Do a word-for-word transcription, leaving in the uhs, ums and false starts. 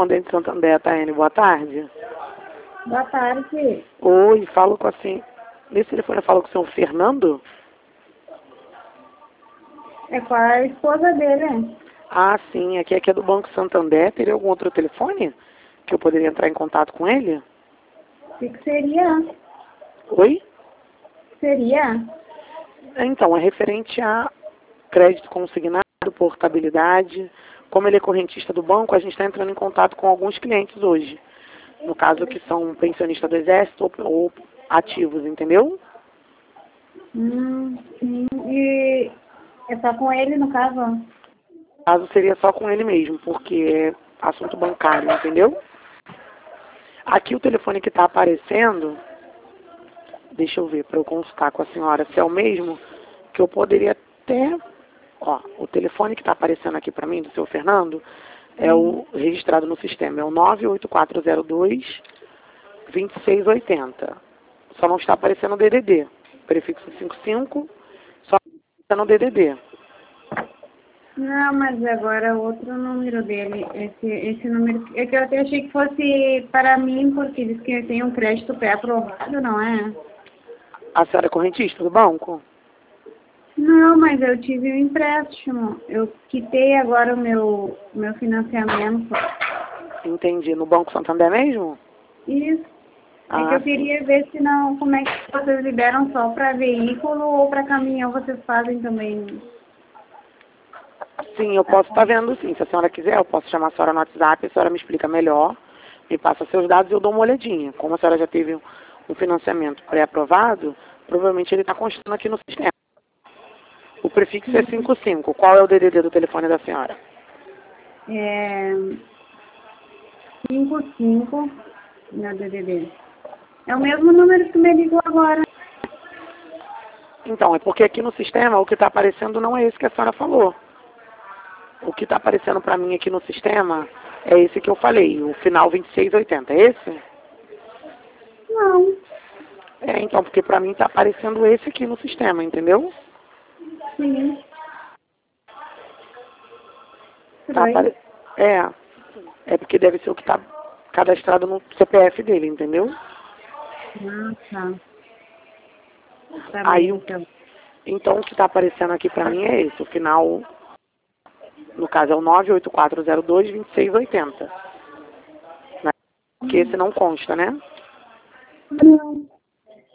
correspondente Santander, Taiane, boa tarde. Boa tarde. Oi, falo com assim. Nesse telefone eu falo com o senhor Fernando? É com a esposa dele. Ah, sim, aqui, aqui é do Banco Santander. Teria algum outro telefone que eu poderia entrar em contato com ele? O que, que seria? Oi? Seria? Então, é referente a crédito consignado, portabilidade. Como ele é correntista do banco, a gente está entrando em contato com alguns clientes hoje. No caso, que são pensionistas do Exército ou, ou ativos, entendeu? Hum, sim. E é só com ele, no caso? No caso, seria só com ele mesmo, porque é assunto bancário, entendeu? Aqui o telefone que está aparecendo, deixa eu ver, para eu consultar com a senhora se é o mesmo, que eu poderia até... Ó, o telefone que está aparecendo aqui para mim, do seu Fernando, é o registrado no sistema, é o nove oito quatro zero dois, dois seis oito zero. Só não está aparecendo o D D D. Prefixo cinquenta e cinco, só está no D D D. Não, mas agora outro número dele. Esse, esse número. É que eu até achei que fosse para mim, porque diz que tem um crédito pré-aprovado, não é? A senhora é correntista do banco? Não, mas eu tive um empréstimo. Eu quitei agora o meu, meu financiamento. Entendi. No Banco Santander mesmo? Isso. É que Ah, eu sim. queria ver se não, como é que vocês liberam só para veículo ou para caminhão vocês fazem também. Sim, eu posso estar vendo sim. Se a senhora quiser, eu posso chamar a senhora no WhatsApp, a senhora me explica melhor, me passa seus dados e eu dou uma olhadinha. Como a senhora já teve um financiamento pré-aprovado, provavelmente ele está constando aqui no sistema. O prefixo é cinquenta e cinco. Qual é o D D D do telefone da senhora? É cinco cinco meu D D D. É o mesmo número que me ligou agora. Então, é porque aqui no sistema o que está aparecendo não é esse que a senhora falou. O que está aparecendo para mim aqui no sistema é esse que eu falei, o final vinte e seis oitenta. É esse? Não. É, então, porque para mim está aparecendo esse aqui no sistema, entendeu? Sim. Tá Estranho. apare... É, é porque deve ser o que está cadastrado no C P F dele, entendeu? Ah, tá. Tá Aí, bem, o- então. então o que está aparecendo aqui para mim é esse, o final, no caso é o nove oito quatro zero dois, dois seis oito zero. Né? Porque esse não consta, né? Não.